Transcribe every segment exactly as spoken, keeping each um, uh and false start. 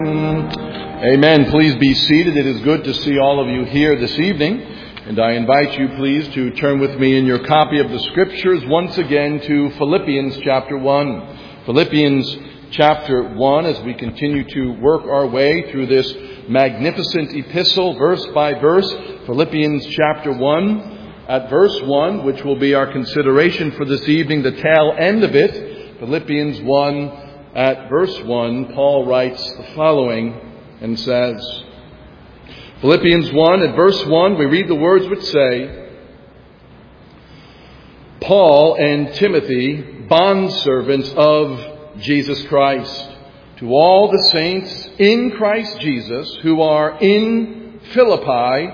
Amen. Please be seated. It is good to see all of you here this evening. And I invite you, please, to turn with me in your copy of the Scriptures once again to Philippians chapter one. Philippians chapter one, as we continue to work our way through this magnificent epistle, verse by verse. Philippians chapter one, at verse one, which will be our consideration for this evening, the tail end of it. Philippians one, at verse one, Paul writes the following and says, Philippians one, at verse one, we read the words which say, Paul and Timothy, bondservants of Jesus Christ, to all the saints in Christ Jesus who are in Philippi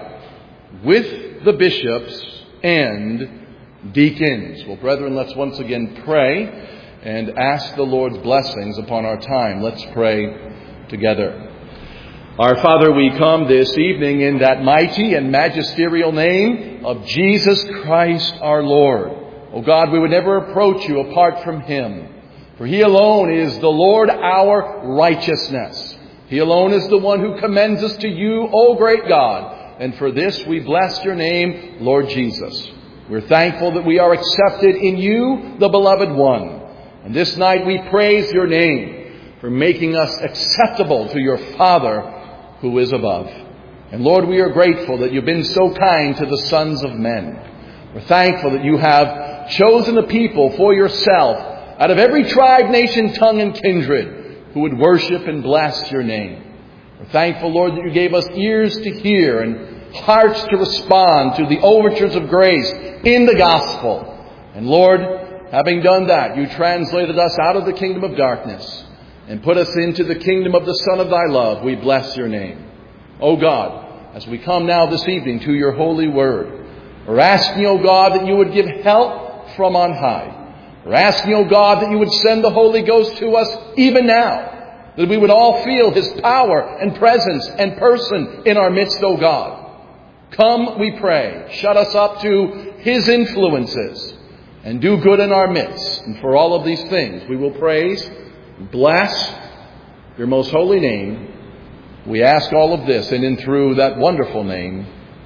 with the bishops and deacons. Well, brethren, let's once again pray and ask the Lord's blessings upon our time. Let's pray together. Our Father, we come this evening in that mighty and magisterial name of Jesus Christ our Lord. Oh God, we would never approach you apart from Him. For He alone is the Lord our righteousness. He alone is the one who commends us to you, O great God. And for this we bless your name, Lord Jesus. We're thankful that we are accepted in you, the beloved one. And this night we praise your name for making us acceptable to your Father who is above. And Lord, we are grateful that you've been so kind to the sons of men. We're thankful that you have chosen a people for yourself out of every tribe, nation, tongue, and kindred who would worship and bless your name. We're thankful, Lord, that you gave us ears to hear and hearts to respond to the overtures of grace in the gospel. And Lord, having done that, you translated us out of the kingdom of darkness and put us into the kingdom of the Son of thy love. We bless your name. O God, as we come now this evening to your holy word, we're asking, O God, that you would give help from on high. We're asking, O God, that you would send the Holy Ghost to us even now, that we would all feel his power and presence and person in our midst, O God. Come, we pray, shut us up to his influences and do good in our midst. And for all of these things, we will praise and bless your most holy name. We ask all of this in and through that wonderful name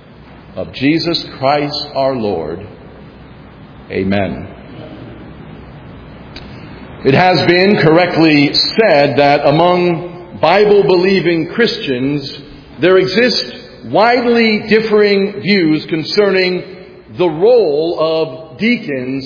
of Jesus Christ our Lord. Amen. It has been correctly said that among Bible-believing Christians, there exist widely differing views concerning the role of deacons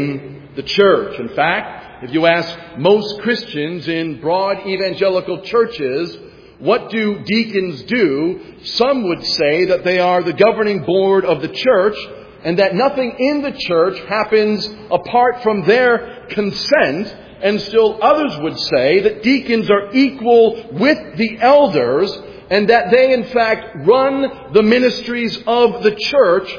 in the church. In fact, if you ask most Christians in broad evangelical churches, what do deacons do? Some would say that they are the governing board of the church and that nothing in the church happens apart from their consent. And still others would say that deacons are equal with the elders and that they in fact run the ministries of the church,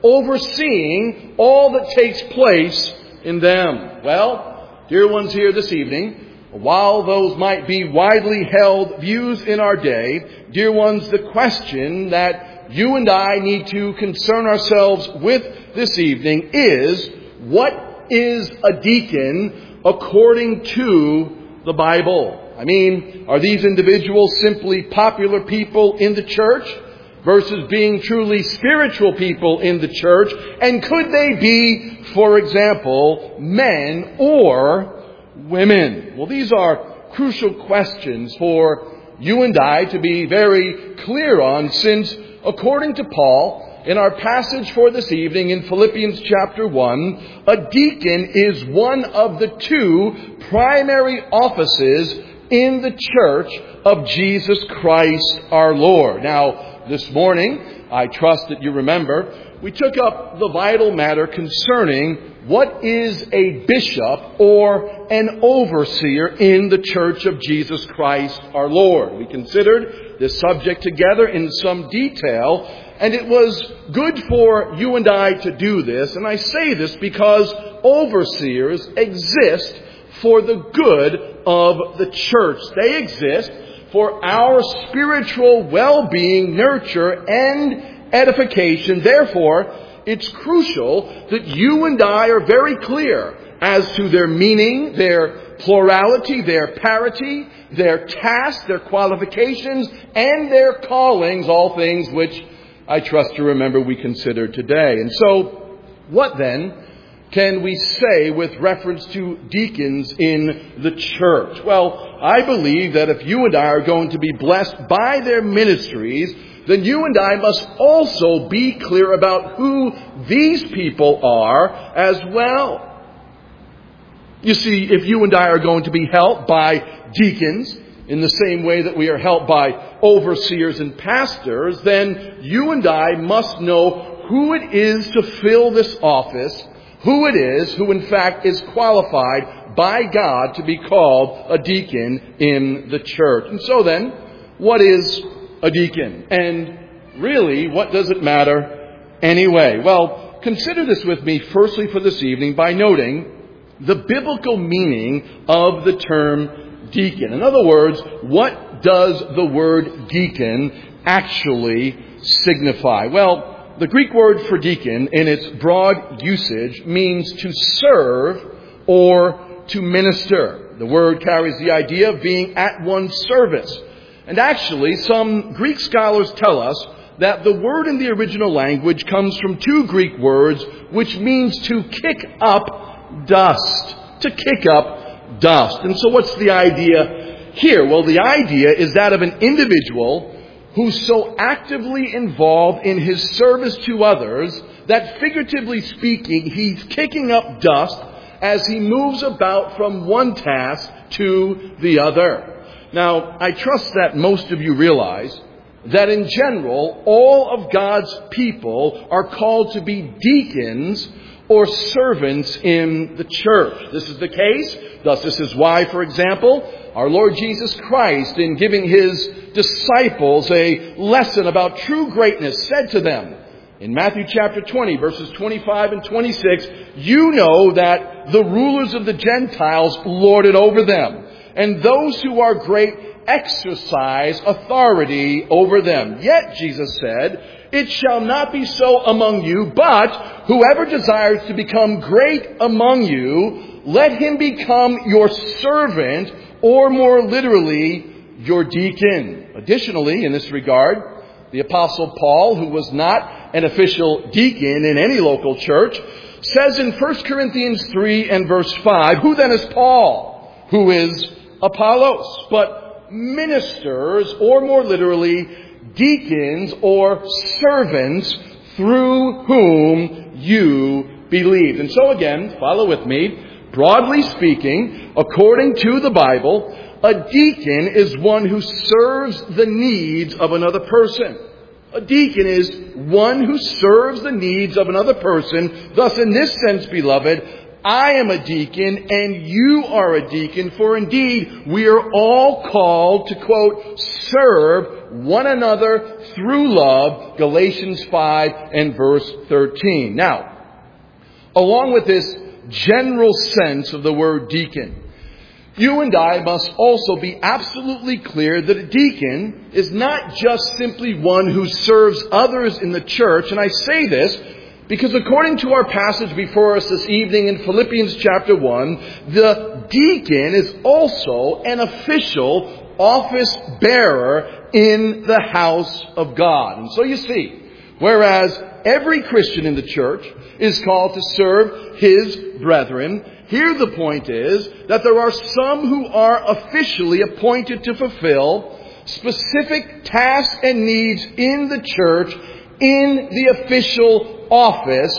overseeing all that takes place in them. Well, dear ones here this evening, while those might be widely held views in our day, dear ones, the question that you and I need to concern ourselves with this evening is, what is a deacon according to the Bible? I mean, are these individuals simply popular people in the church versus being truly spiritual people in the church? And could they be, for example, men or women? Well, these are crucial questions for you and I to be very clear on, since according to Paul, in our passage for this evening in Philippians chapter one, a deacon is one of the two primary offices in the church of Jesus Christ our Lord. Now, this morning, I trust that you remember, we took up the vital matter concerning what is a bishop or an overseer in the church of Jesus Christ our Lord. We considered this subject together in some detail, and it was good for you and I to do this. And I say this because overseers exist for the good of the church. They exist for our spiritual well-being, nurture, and edification. Therefore, it's crucial that you and I are very clear as to their meaning, their plurality, their parity, their tasks, their qualifications, and their callings, all things which I trust to remember we consider today. And so, what then can we say with reference to deacons in the church? Well, I believe that if you and I are going to be blessed by their ministries, then you and I must also be clear about who these people are as well. You see, if you and I are going to be helped by deacons in the same way that we are helped by overseers and pastors, then you and I must know who it is to fill this office, who it is who in fact is qualified by God to be called a deacon in the church. And so then, what is a deacon? And really, what does it matter anyway? Well, consider this with me firstly for this evening by noting the biblical meaning of the term deacon. In other words, what does the word deacon actually signify? Well, the Greek word for deacon in its broad usage means to serve or to minister. The word carries the idea of being at one's service. And actually, some Greek scholars tell us that the word in the original language comes from two Greek words, which means to kick up dust. To kick up dust. And so what's the idea here? Well, the idea is that of an individual who's so actively involved in his service to others that, figuratively speaking, he's kicking up dust as he moves about from one task to the other. Now, I trust that most of you realize that in general, all of God's people are called to be deacons or servants in the church. This is the case. Thus, this is why, for example, our Lord Jesus Christ, in giving His disciples a lesson about true greatness, said to them in Matthew chapter twenty, verses twenty-five and twenty-six, "You know that the rulers of the Gentiles lord it over them, and those who are great exercise authority over them. Yet," Jesus said, "it shall not be so among you, but whoever desires to become great among you, let him become your servant," or more literally, your deacon. Additionally, in this regard, the Apostle Paul, who was not an official deacon in any local church, says in First Corinthians three and verse five, "Who then is Paul? Who is Apollos? But ministers," or more literally, deacons or servants, "through whom you believed." And so again, follow with me, broadly speaking, according to the Bible, a deacon is one who serves the needs of another person. A deacon is one who serves the needs of another person. Thus, in this sense, beloved, I am a deacon and you are a deacon, for indeed we are all called to, quote, serve one another through love, Galatians five and verse thirteen. Now, along with this general sense of the word deacon, you and I must also be absolutely clear that a deacon is not just simply one who serves others in the church. And I say this because according to our passage before us this evening in Philippians chapter one, the deacon is also an official office bearer in the house of God. And so you see, whereas every Christian in the church is called to serve his brethren, here the point is that there are some who are officially appointed to fulfill specific tasks and needs in the church in the official office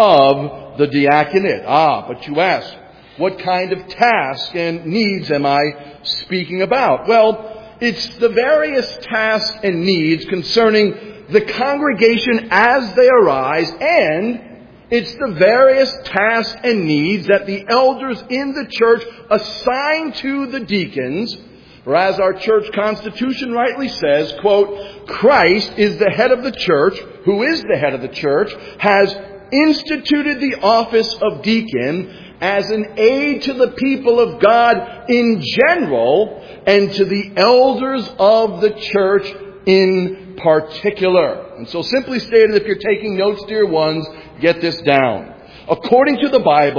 of the diaconate. Ah, but you ask, what kind of tasks and needs am I speaking about? Well, it's the various tasks and needs concerning the congregation as they arise, and it's the various tasks and needs that the elders in the church assign to the deacons. For as our church constitution rightly says, quote, "Christ is the head of the church," who is the head of the church, "has instituted the office of deacon as an aid to the people of God in general and to the elders of the church in particular." And so simply stated, if you're taking notes, dear ones, get this down. According to the Bible,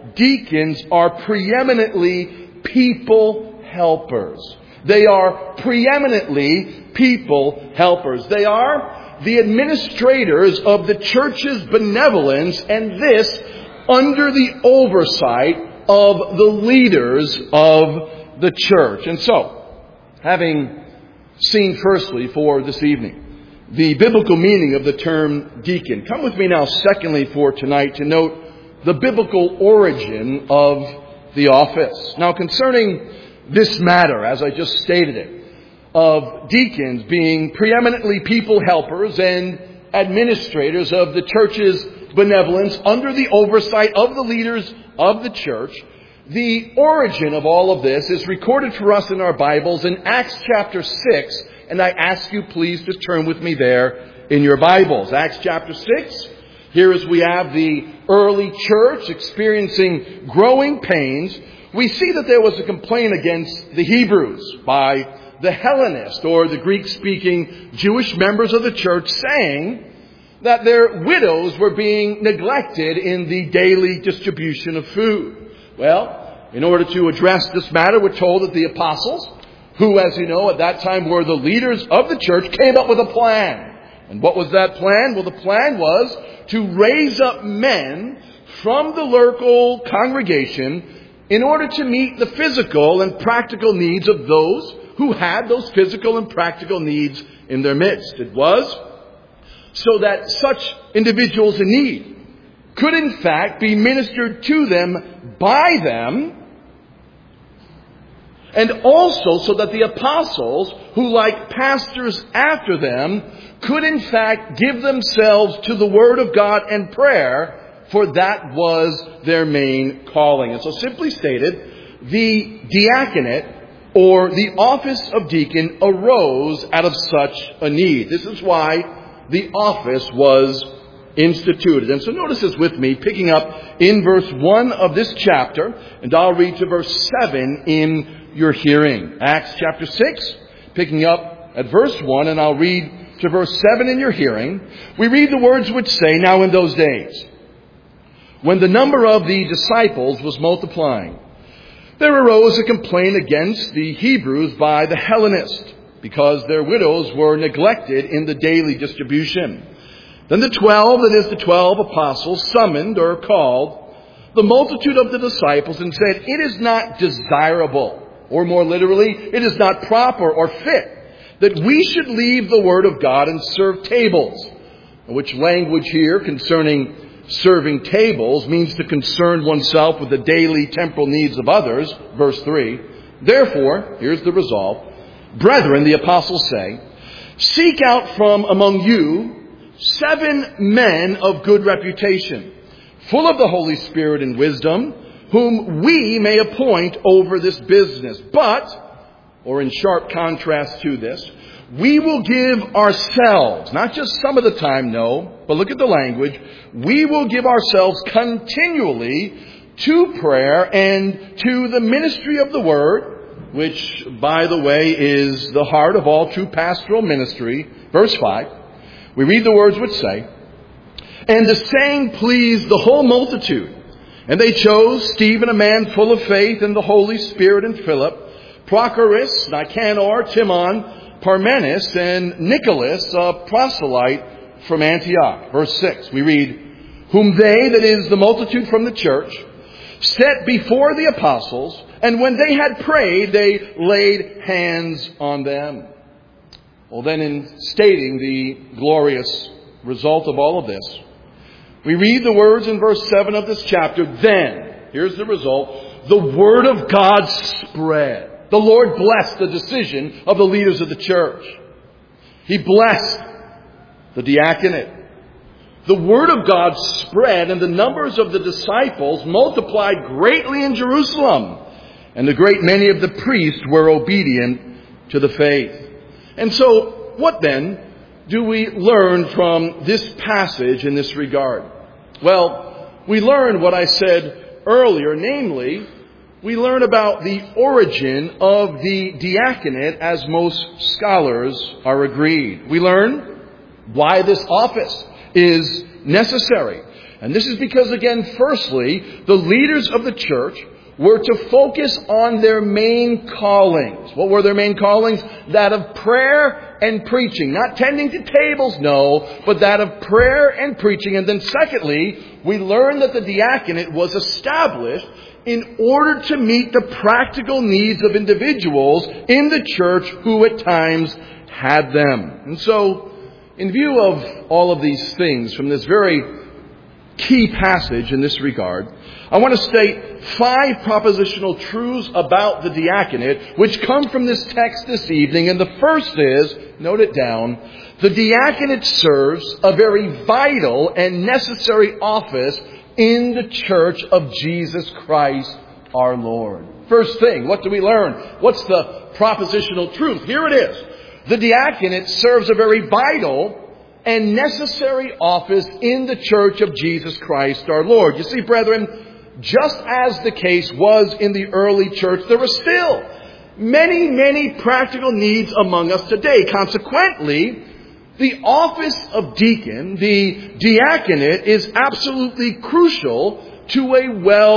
deacons are preeminently people helpers. They are preeminently people helpers. They are the administrators of the church's benevolence, and this under the oversight of the leaders of the church. And so, having seen firstly for this evening the biblical meaning of the term deacon, come with me now secondly for tonight to note the biblical origin of the office. Now, concerning this matter, as I just stated it, of deacons being preeminently people helpers and administrators of the church's benevolence under the oversight of the leaders of the church, the origin of all of this is recorded for us in our Bibles in Acts chapter six, and I ask you please to turn with me there in your Bibles. Acts chapter six, here as we have the early church experiencing growing pains, we see that there was a complaint against the Hebrews by the Hellenists, or the Greek-speaking Jewish members of the church, saying that their widows were being neglected in the daily distribution of food. Well, in order to address this matter, we're told that the apostles, who, as you know, at that time were the leaders of the church, came up with a plan. And what was that plan? Well, the plan was to raise up men from the local congregation in order to meet the physical and practical needs of those who had those physical and practical needs in their midst. It was so that such individuals in need could in fact be ministered to them by them, and also so that the apostles, who like pastors after them, could in fact give themselves to the Word of God and prayer, for that was their main calling. And so simply stated, the diaconate, or the office of deacon, arose out of such a need. This is why the office was instituted. And so notice this with me, picking up in verse one of this chapter, and I'll read to verse seven in your hearing. Acts chapter six, picking up at verse one, and I'll read to verse seven in your hearing. We read the words which say, "Now in those days, when the number of the disciples was multiplying, there arose a complaint against the Hebrews by the Hellenists, because their widows were neglected in the daily distribution. Then the twelve, that is the twelve apostles, summoned or called the multitude of the disciples and said, 'It is not desirable,' or more literally, 'it is not proper or fit, that we should leave the word of God and serve tables,'" which language here concerning serving tables means to concern oneself with the daily temporal needs of others. Verse three, "Therefore," here's the resolve, "brethren," the apostles say, "seek out from among you seven men of good reputation, full of the Holy Spirit and wisdom, whom we may appoint over this business. But," or in sharp contrast to this, "we will give ourselves," not just some of the time, no, but look at the language, "we will give ourselves continually to prayer and to the ministry of the word," which, by the way, is the heart of all true pastoral ministry. Verse five, we read the words which say, "And the saying pleased the whole multitude. And they chose Stephen, a man full of faith in the Holy Spirit, and Philip, Prochorus, Nicanor, Timon, Parmenas, and Nicholas, a proselyte from Antioch." Verse six, we read, "Whom they," that is the multitude from the church, "set before the apostles, and when they had prayed, they laid hands on them." Well, then, in stating the glorious result of all of this, we read the words in verse seven of this chapter, "Then," here's the result, "the word of God spread." The Lord blessed the decision of the leaders of the church. He blessed the diaconate. The word of God spread, and the numbers of the disciples multiplied greatly in Jerusalem, and a great many of the priests were obedient to the faith. And so, what then do we learn from this passage in this regard? Well, we learn what I said earlier, namely, we learn about the origin of the diaconate, as most scholars are agreed. We learn why this office is necessary. And this is because, again, firstly, the leaders of the church were to focus on their main callings. What were their main callings? That of prayer and preaching. Not tending to tables, no, but that of prayer and preaching. And then secondly, we learn that the diaconate was established in order to meet the practical needs of individuals in the church who at times had them. And so, in view of all of these things from this very key passage in this regard, I want to state five propositional truths about the diaconate which come from this text this evening. And the first is, note it down, the diaconate serves a very vital and necessary office in the church of Jesus Christ our Lord. First thing, what do we learn? What's the propositional truth? Here it is. The diaconate serves a very vital and necessary office in the church of Jesus Christ our Lord. You see, brethren, just as the case was in the early church, there are still many, many practical needs among us today. Consequently, the office of deacon, the diaconate, is absolutely crucial to a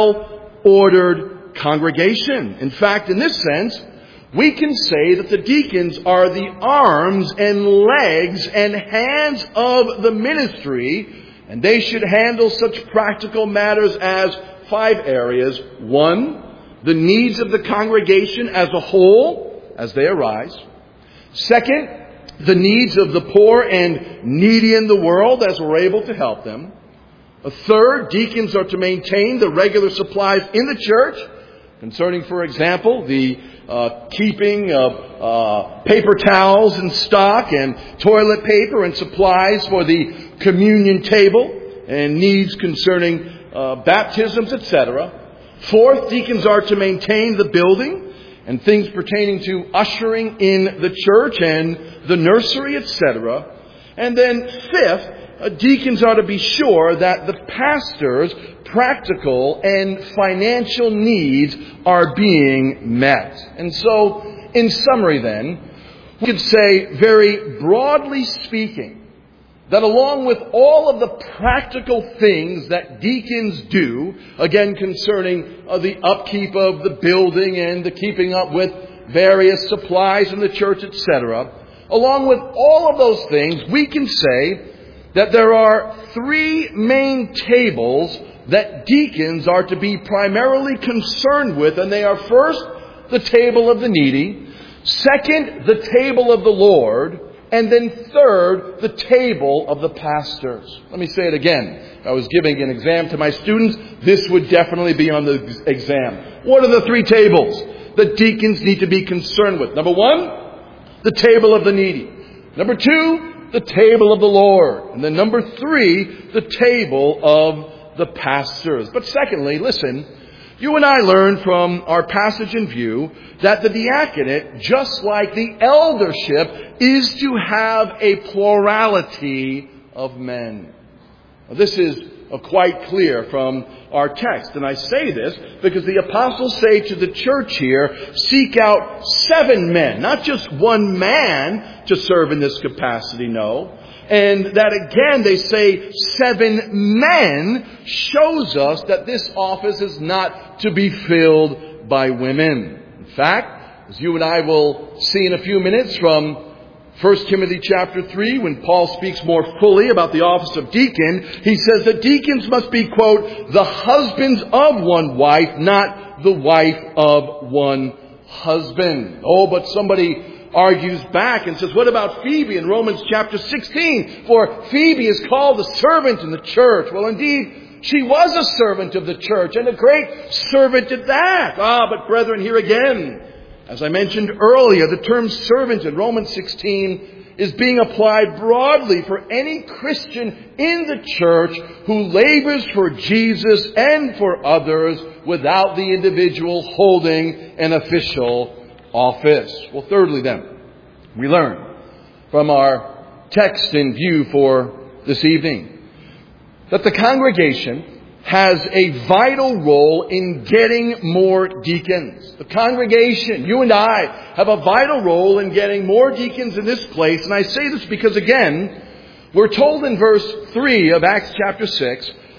well-ordered congregation. In fact, in this sense, we can say that the deacons are the arms and legs and hands of the ministry, and they should handle such practical matters as five areas. One, the needs of the congregation as a whole, as they arise. Second, the needs of the poor and needy in the world as we're able to help them. A third, deacons are to maintain the regular supplies in the church, concerning, for example, the uh, keeping of uh, paper towels in stock and toilet paper and supplies for the communion table and needs concerning uh, baptisms, et cetera. Fourth, deacons are to maintain the building and things pertaining to ushering in the church and the nursery, et cetera. And then fifth, uh, deacons are to be sure that the pastor's practical and financial needs are being met. And so, in summary then, we could say, very broadly speaking, that along with all of the practical things that deacons do, again concerning uh, the upkeep of the building and the keeping up with various supplies in the church, et cetera, along with all of those things, we can say that there are three main tables that deacons are to be primarily concerned with, and they are first, the table of the needy, second, the table of the Lord, and then third, the table of the pastors. Let me say it again. If I was giving an exam to my students, this would definitely be on the exam. What are the three tables that deacons need to be concerned with? Number one, the table of the needy. Number two, the table of the Lord. And then number three, the table of the pastors. But secondly, listen, you and I learn from our passage in view that the diaconate, just like the eldership, is to have a plurality of men. Now, this is uh, quite clear from our text. And I say this because the apostles say to the church here, seek out seven men, not just one man to serve in this capacity, no. And that again, they say seven men shows us that this office is not to be filled by women. In fact, as you and I will see in a few minutes from First Timothy chapter three, when Paul speaks more fully about the office of deacon, he says that deacons must be, quote, the husbands of one wife, not the wife of one husband. Oh, but somebody argues back and says, what about Phoebe in Romans chapter sixteen? For Phoebe is called a servant in the church. Well, indeed, she was a servant of the church, and a great servant at that. Ah, but brethren, here again, as I mentioned earlier, the term servant in Romans sixteen is being applied broadly for any Christian in the church who labors for Jesus and for others without the individual holding an official office. Well, thirdly then, we learn from our text in view for this evening that the congregation has a vital role in getting more deacons. The congregation, you and I, have a vital role in getting more deacons in this place. And I say this because, again, we're told in verse three of Acts chapter six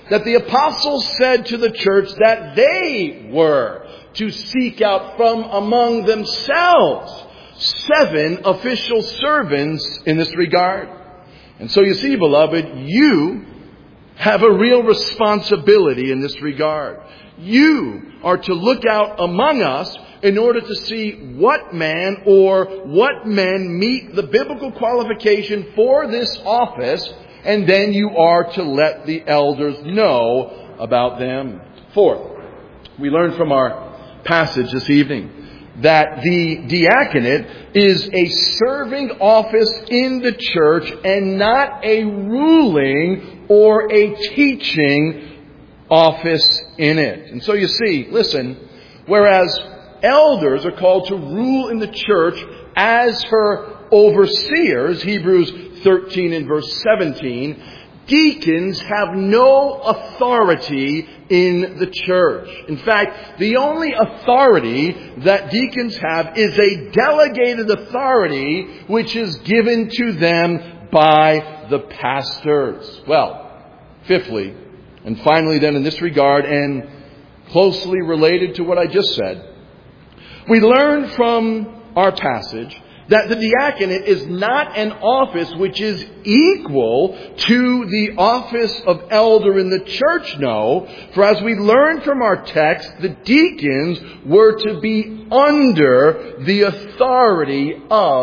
that the apostles said to the church that they were to seek out from among themselves seven official servants in this regard. And so you see, beloved, you have a real responsibility in this regard. You are to look out among us in order to see what man or what men meet the biblical qualification for this office, and then you are to let the elders know about them. Fourth, we learn from our passage this evening that the diaconate is a serving office in the church and not a ruling or a teaching office in it. And so you see, listen, whereas elders are called to rule in the church as her overseers, Hebrews thirteen and verse seventeen, deacons have no authority in the church. In fact, the only authority that deacons have is a delegated authority which is given to them by the pastors. Well, fifthly, and finally then in this regard, and closely related to what I just said, we learn from our passage that the diaconate is not an office which is equal to the office of elder in the church. No, for as we learn from our text, the deacons were to be under the authority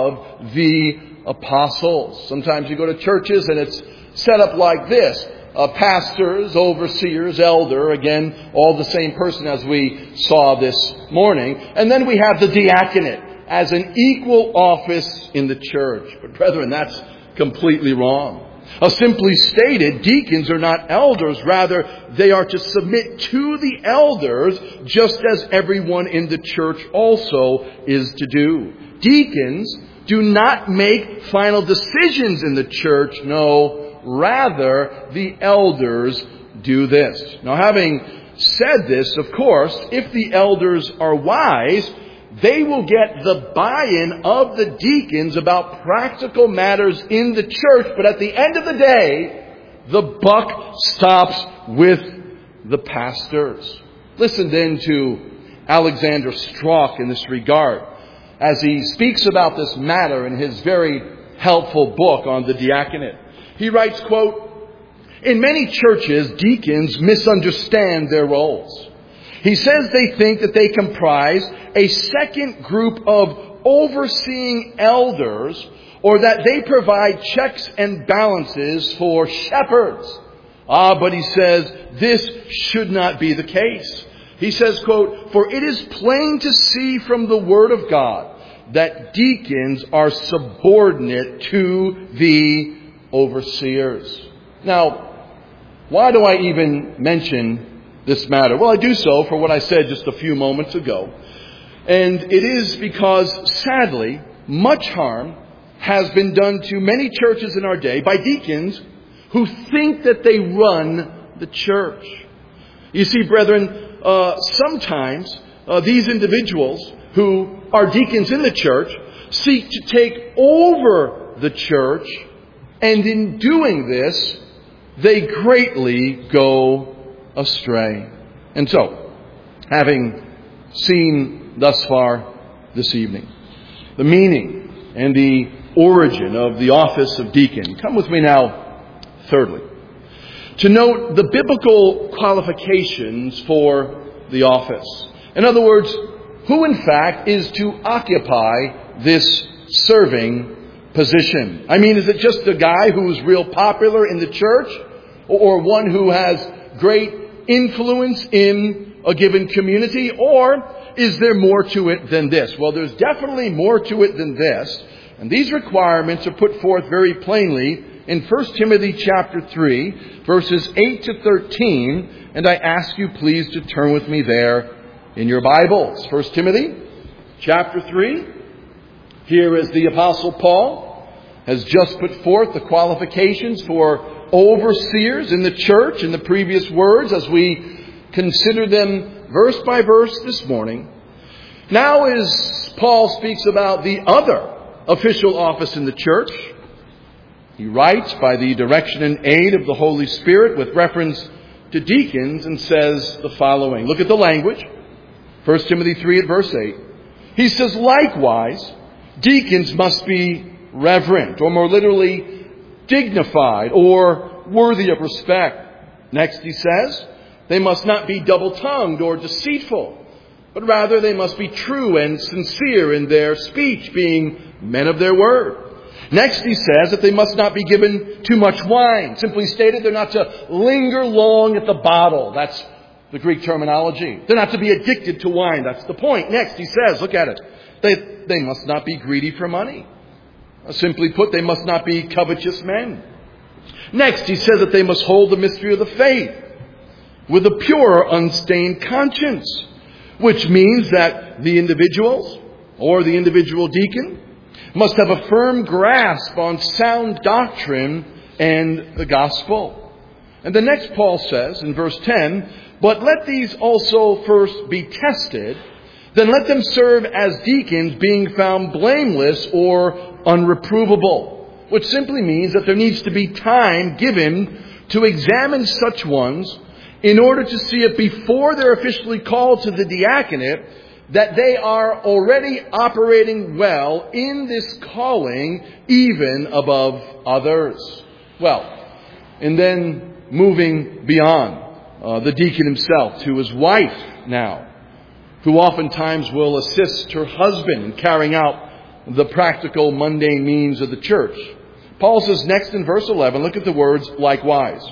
of the apostles. Sometimes you go to churches and it's set up like this. Uh, pastors, overseers, elder, again, all the same person as we saw this morning. And then we have the diaconate as an equal office in the church. But brethren, that's completely wrong. Uh, simply stated, deacons are not elders. Rather, they are to submit to the elders just as everyone in the church also is to do. Deacons do not make final decisions in the church. No, rather, the elders do this. Now, having said this, of course, if the elders are wise, they will get the buy-in of the deacons about practical matters in the church. But at the end of the day, the buck stops with the pastors. Listen then to Alexander Strauch in this regard, as he speaks about this matter in his very helpful book on the diaconate. He writes, quote, "In many churches, deacons misunderstand their roles. He says they think that they comprise a second group of overseeing elders, or that they provide checks and balances for shepherds. Ah, but he says this should not be the case. He says, quote, "For it is plain to see from the Word of God that deacons are subordinate to the overseers." Now, why do I even mention this matter? Well, I do so for what I said just a few moments ago. And it is because, sadly, much harm has been done to many churches in our day by deacons who think that they run the church. You see, brethren, uh, sometimes uh, these individuals who are deacons in the church seek to take over the church, and in doing this, they greatly go astray. And so, having seen thus far this evening the meaning and the origin of the office of deacon, come with me now, thirdly, to note the biblical qualifications for the office. In other words, who in fact is to occupy this serving position. I mean, is it just a guy who's real popular in the church, or one who has great influence in a given community, or is there more to it than this? Well, there's definitely more to it than this. And these requirements are put forth very plainly in First Timothy chapter three, verses eight to thirteen. And I ask you please to turn with me there in your Bibles. First Timothy chapter three. Here is the Apostle Paul has just put forth the qualifications for overseers in the church in the previous words as we consider them verse by verse this morning. Now as Paul speaks about the other official office in the church, he writes by the direction and aid of the Holy Spirit with reference to deacons and says the following. Look at the language. First Timothy three at verse eight. He says, likewise, deacons must be reverent, or more literally, dignified, or worthy of respect. Next he says, they must not be double-tongued or deceitful, but rather they must be true and sincere in their speech, being men of their word. Next he says that they must not be given too much wine. Simply stated, they're not to linger long at the bottle. That's the Greek terminology. They're not to be addicted to wine. That's the point. Next he says, look at it, they, they must not be greedy for money. Simply put, they must not be covetous men. Next he says that they must hold the mystery of the faith with a pure, unstained conscience, which means that the individuals or the individual deacon must have a firm grasp on sound doctrine and the gospel. And the next Paul says in verse ten, but let these also first be tested, then let them serve as deacons, being found blameless or unreprovable, which simply means that there needs to be time given to examine such ones in order to see if before they're officially called to the diaconate that they are already operating well in this calling, even above others. Well, and then moving beyond uh, the deacon himself to his wife now, who oftentimes will assist her husband in carrying out the practical, mundane means of the church. Paul says next in verse eleven, look at the words, likewise.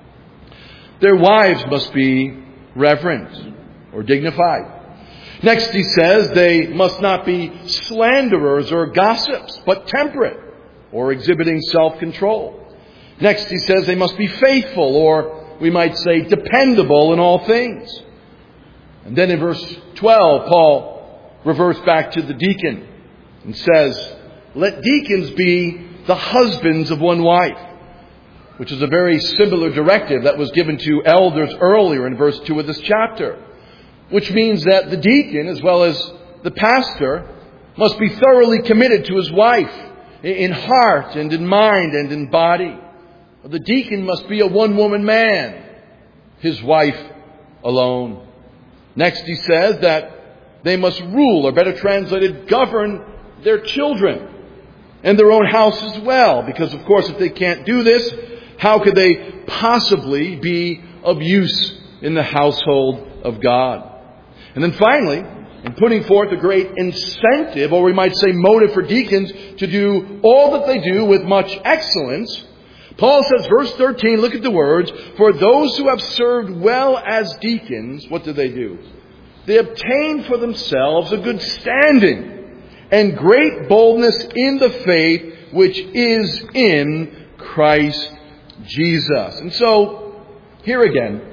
Their wives must be reverent or dignified. Next he says they must not be slanderers or gossips, but temperate or exhibiting self-control. Next he says they must be faithful, or we might say dependable in all things. And then in verse twelve, Paul reverts back to the deacon and says, let deacons be the husbands of one wife, which is a very similar directive that was given to elders earlier in verse two of this chapter, which means that the deacon, as well as the pastor, must be thoroughly committed to his wife in heart and in mind and in body. The deacon must be a one-woman man, his wife alone. Next he says that they must rule, or better translated, govern their children and their own house as well. Because, of course, if they can't do this, how could they possibly be of use in the household of God? And then finally, in putting forth a great incentive, or we might say motive for deacons to do all that they do with much excellence, Paul says, verse thirteen, look at the words, for those who have served well as deacons, what do they do? They obtain for themselves a good standing and great boldness in the faith which is in Christ Jesus. And so, here again,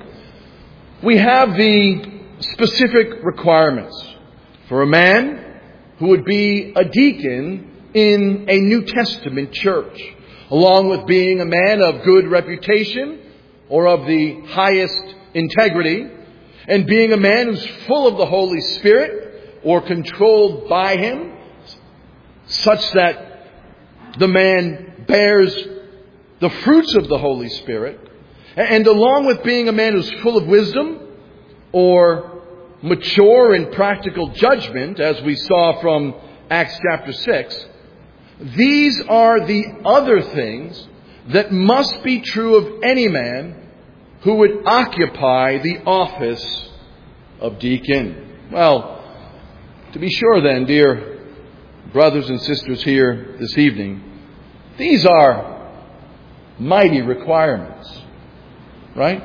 we have the specific requirements for a man who would be a deacon in a New Testament church, along with being a man of good reputation or of the highest integrity, and being a man who's full of the Holy Spirit or controlled by Him, such that the man bears the fruits of the Holy Spirit, and along with being a man who's full of wisdom or mature in practical judgment, as we saw from Acts chapter six, these are the other things that must be true of any man who would occupy the office of deacon. Well, to be sure then, dear brothers and sisters here this evening, these are mighty requirements, right?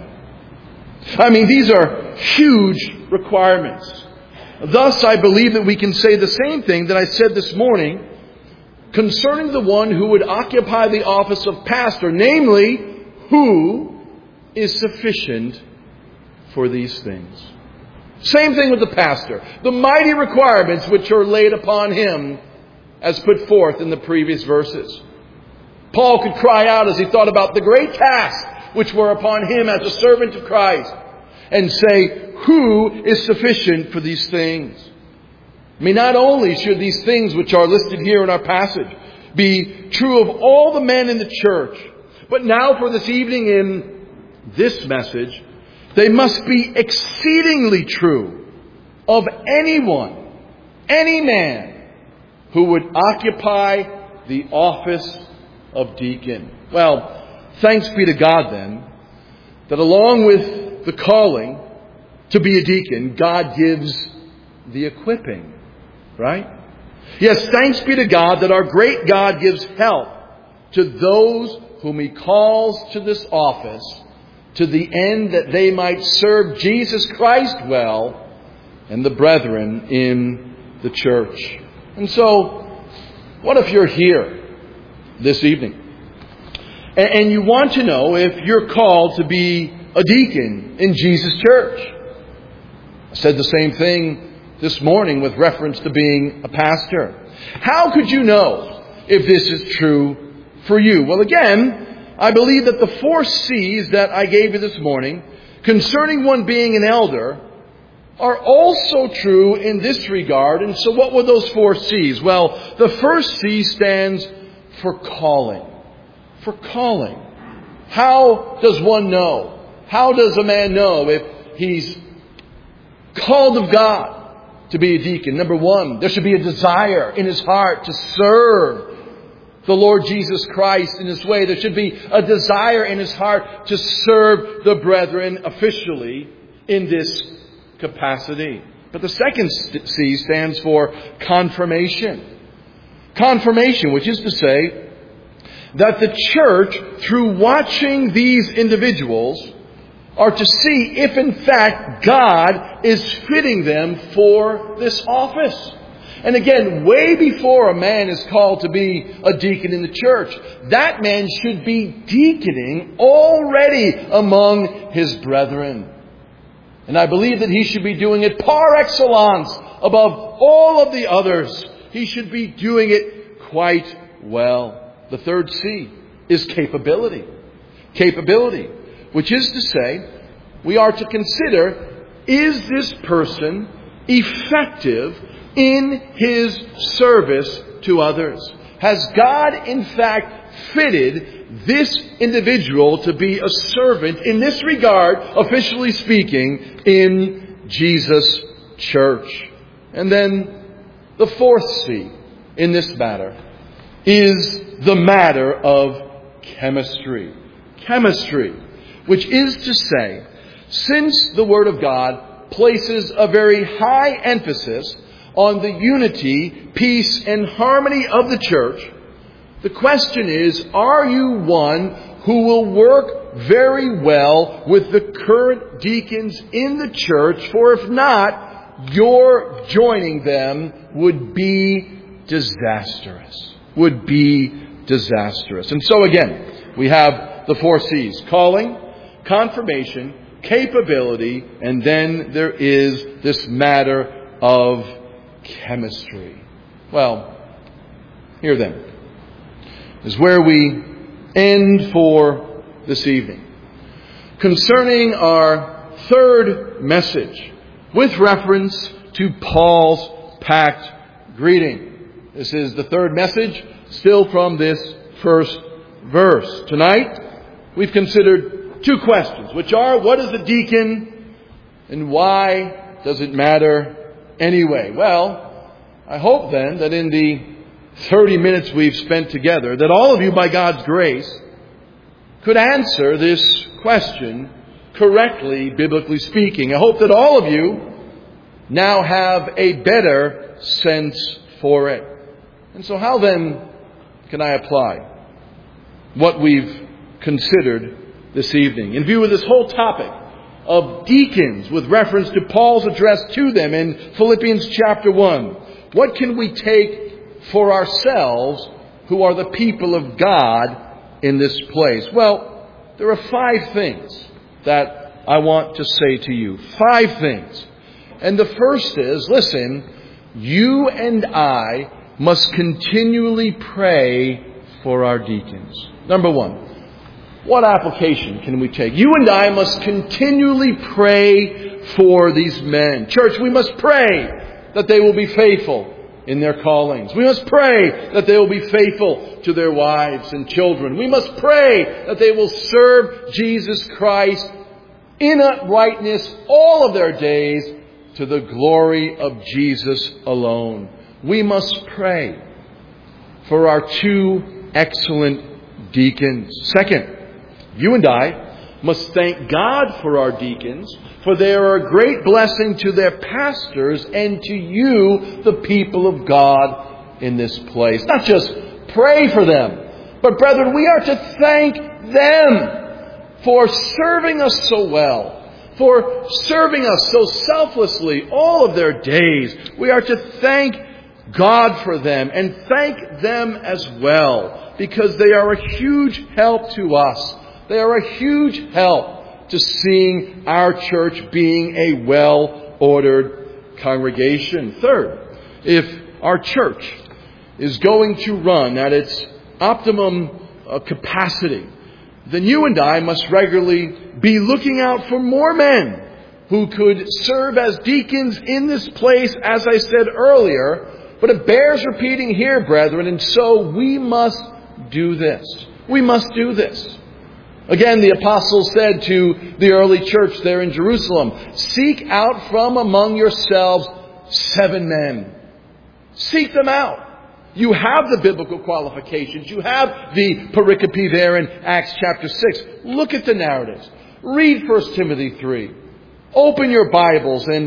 I mean, these are huge requirements. Thus, I believe that we can say the same thing that I said this morning concerning the one who would occupy the office of pastor, namely, who is sufficient for these things. Same thing with the pastor. The mighty requirements which are laid upon him as put forth in the previous verses. Paul could cry out as he thought about the great task which were upon him as a servant of Christ and say, who is sufficient for these things? I mean, not only should these things which are listed here in our passage be true of all the men in the church, but now for this evening in this message, They must be exceedingly true of anyone, any man who would occupy the office of deacon. Well, thanks be to God then, that along with the calling to be a deacon, God gives the equipping, right? Yes, thanks be to God that our great God gives help to those whom He calls to this office, to the end that they might serve Jesus Christ well and the brethren in the church. And so, what if you're here this evening and you want to know if you're called to be a deacon in Jesus' church? I said the same thing this morning with reference to being a pastor. How could you know if this is true for you? Well, again, I believe that the four C's that I gave you this morning concerning one being an elder are also true in this regard. And so what were those four C's? Well, the first C stands for calling. For calling. How does one know? How does a man know if he's called of God to be a deacon? Number one, there should be a desire in his heart to serve the Lord Jesus Christ in this way. There should be a desire in his heart to serve the brethren officially in this capacity. But the second C stands for confirmation. Confirmation, which is to say that the church, through watching these individuals, are to see if in fact God is fitting them for this office. And again, way before a man is called to be a deacon in the church, that man should be deaconing already among his brethren. And I believe that he should be doing it par excellence above all of the others. He should be doing it quite well. The third C is capability. Capability, which is to say, we are to consider, is this person effective in his service to others? Has God, in fact, fitted this individual to be a servant in this regard, officially speaking, in Jesus' church? And then the fourth C in this matter is the matter of chemistry. Chemistry, which is to say, since the Word of God places a very high emphasis on the unity, peace, and harmony of the church, the question is, are you one who will work very well with the current deacons in the church? For if not, your joining them would be disastrous. Would be disastrous. And so again, we have the four C's: calling, confirmation, capability, and then there is this matter of chemistry. Well, here then is where we end for this evening. Concerning our third message with reference to Paul's pact greeting. This is the third message, still from this first verse. Tonight, we've considered two questions, which are, what is a deacon and why does it matter anyway? Well, I hope then that in the thirty minutes we've spent together, that all of you, by God's grace, could answer this question correctly, biblically speaking. I hope that all of you now have a better sense for it. And so how then can I apply what we've considered this evening in view of this whole topic of deacons with reference to Paul's address to them in Philippians chapter one? What can we take for ourselves who are the people of God in this place? Well, there are five things that I want to say to you. Five things. And the first is, listen, you and I must continually pray for our deacons. Number one, what application can we take? You and I must continually pray for these men. Church, we must pray that they will be faithful in their callings. We must pray that they will be faithful to their wives and children. We must pray that they will serve Jesus Christ in uprightness all of their days, to the glory of Jesus alone. We must pray for our two excellent deacons. Second, you and I must thank God for our deacons, for they are a great blessing to their pastors and to you, the people of God in this place. Not just pray for them, but brethren, we are to thank them for serving us so well, for serving us so selflessly all of their days. We are to thank God for them and thank them as well, because they are a huge help to us. They are a huge help to seeing our church being a well-ordered congregation. Third, if our church is going to run at its optimum uh, capacity, then you and I must regularly be looking out for more men who could serve as deacons in this place, as I said earlier. But it bears repeating here, brethren, and so we must do this. We must do this. Again, the apostles said to the early church there in Jerusalem, seek out from among yourselves seven men. Seek them out. You have the biblical qualifications. You have the pericope there in Acts chapter six. Look at the narratives. Read First Timothy three. Open your Bibles and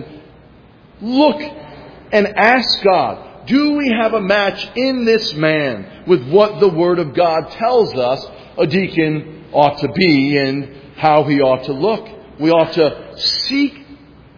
look and ask God, do we have a match in this man with what the Word of God tells us a deacon ought to be and how he ought to look? We ought to seek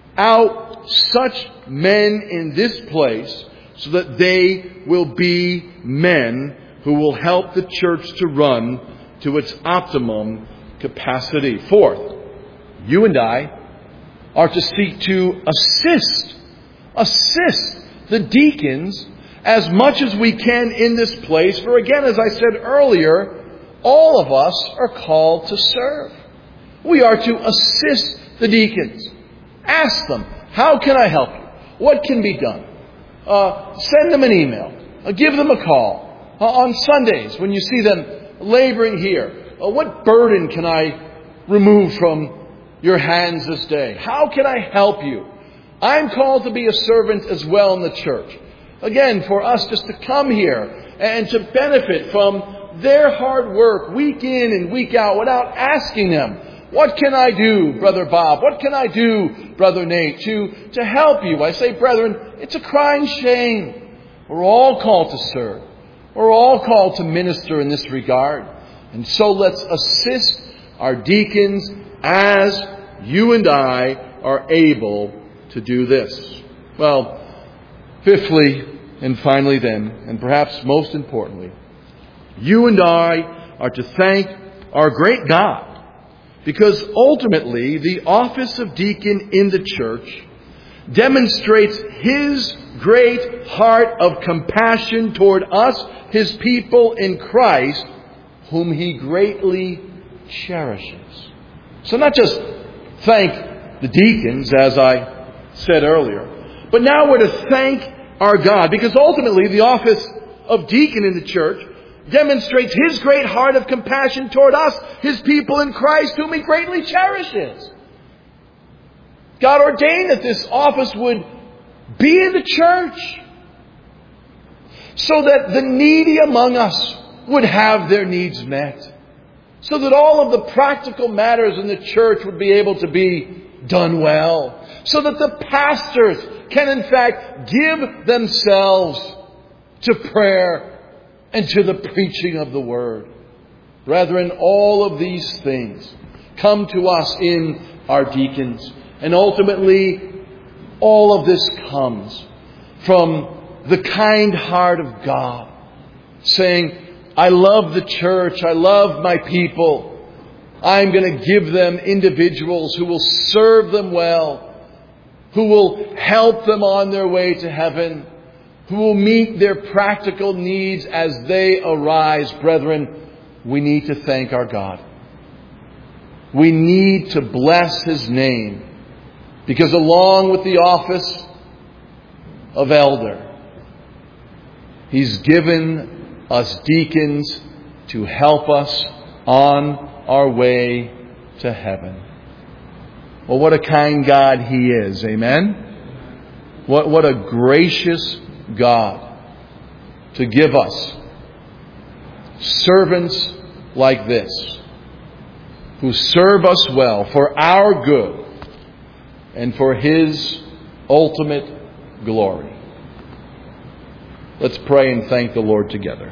out such men in this place so that they will be men who will help the church to run to its optimum capacity. Fourth, you and I are to seek to assist, assist the deacons as much as we can in this place. For again, as I said earlier, all of us are called to serve. We are to assist the deacons. Ask them, how can I help you? What can be done? Uh, send them an email. Uh, give them a call. Uh, on Sundays, when you see them laboring here, uh, what burden can I remove from your hands this day? How can I help you? I'm called to be a servant as well in the church. Again, for us just to come here and to benefit from their hard work week in and week out without asking them, what can I do, Brother Bob? What can I do, Brother Nate, to, to help you? I say, brethren, it's a crying shame. We're all called to serve. We're all called to minister in this regard. And so let's assist our deacons as you and I are able to do this. Well, fifthly and finally then, and perhaps most importantly, you and I are to thank our great God, because ultimately the office of deacon in the church demonstrates His great heart of compassion toward us, His people in Christ, whom He greatly cherishes. So not just thank the deacons, as I said earlier, but now we're to thank our God, because ultimately the office of deacon in the church demonstrates His great heart of compassion toward us, His people in Christ, whom He greatly cherishes. God ordained that this office would be in the church so that the needy among us would have their needs met, so that all of the practical matters in the church would be able to be done well, so that the pastors can in fact give themselves to prayer and to the preaching of the Word. Brethren, all of these things come to us in our deacons. And ultimately, all of this comes from the kind heart of God, saying, I love the church, I love my people. I'm going to give them individuals who will serve them well, who will help them on their way to heaven, who will meet their practical needs as they arise. Brethren, we need to thank our God. We need to bless His name, because along with the office of elder, He's given us deacons to help us on our way to heaven. Well, what a kind God He is. Amen? What, what a gracious God to give us servants like this, who serve us well for our good and for His ultimate glory. Let's pray and thank the Lord together.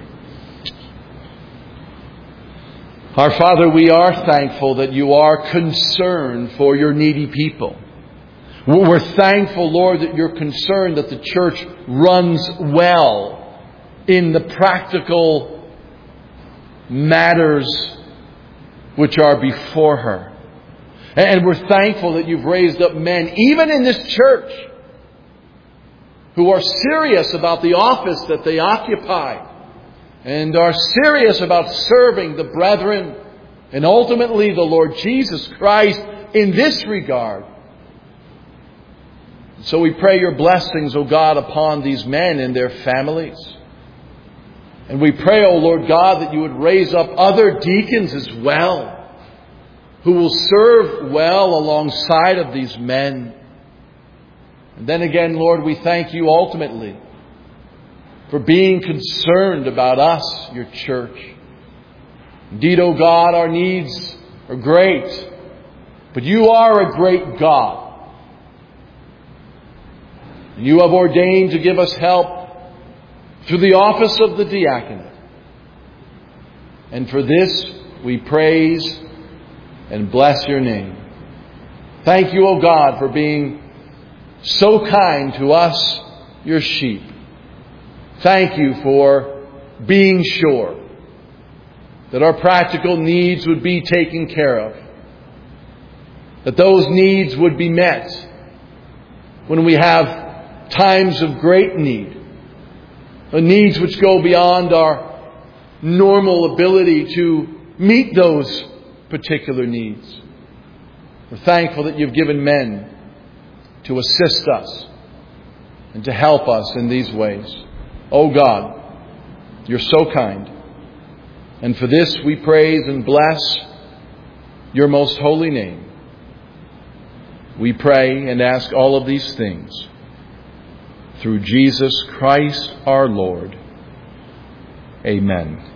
Our Father, we are thankful that You are concerned for Your needy people. We're thankful, Lord, that You're concerned that the church runs well in the practical matters which are before her. And we're thankful that You've raised up men, even in this church, who are serious about the office that they occupy and are serious about serving the brethren and ultimately the Lord Jesus Christ in this regard. So we pray Your blessings, O God, upon these men and their families. And we pray, O Lord God, that You would raise up other deacons as well, who will serve well alongside of these men. And then again, Lord, we thank You ultimately for being concerned about us, Your church. Indeed, O God, our needs are great, but You are a great God. And You have ordained to give us help through the office of the diaconate. And for this we praise and bless Your name. Thank You, O God, for being so kind to us, Your sheep. Thank You for being sure that our practical needs would be taken care of, that those needs would be met when we have times of great need, the needs which go beyond our normal ability to meet those particular needs. We're thankful that You've given men to assist us and to help us in these ways. Oh God, You're so kind. And for this we praise and bless Your most holy name. We pray and ask all of these things through Jesus Christ our Lord. Amen.